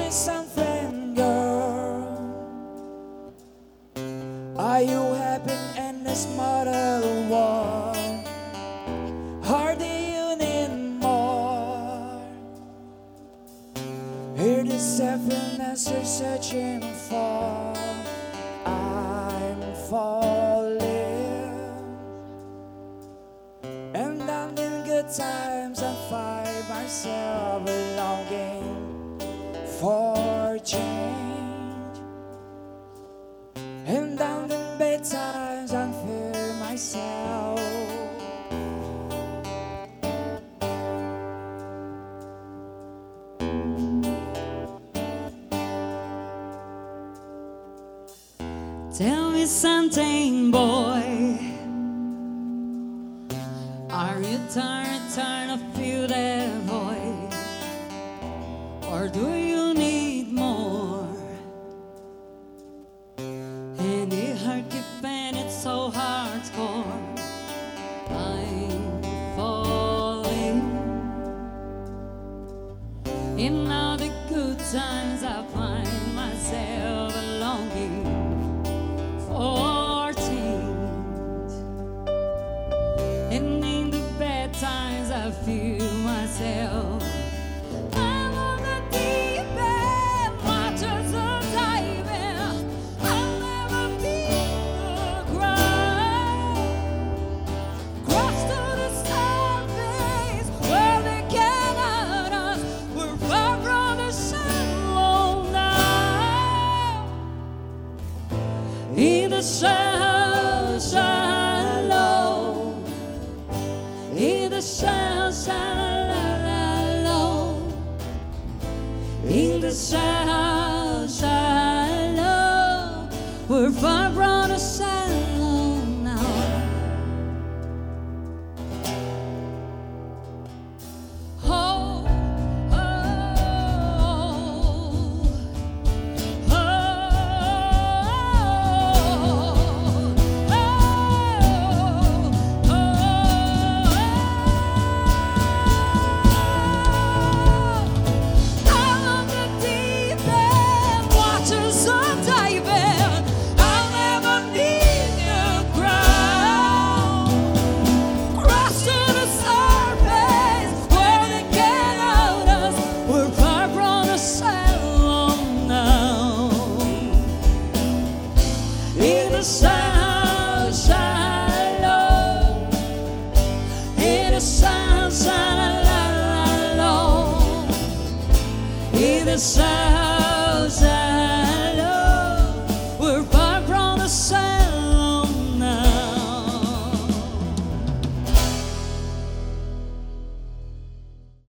me something, girl. Are you happy in this model world? Or do you need more? Hear this happiness you're searching for. I'm falling, and I'm in good times I find myself longing for change, and down in bad times I feel myself. Tell me something, boy. Are you tired of feel that void? Or do you need more? And it hurt keeping it so hardcore. I'm falling. In all the good times I find myself longing for change, and in the bad times I feel myself. I'm on the deep end, waters are diving. I'll never be the ground. Cross to the surface where they cannot us. We're far from the shallow now. In the shallow, in the shallow, in the shallow, we're far from the shallow.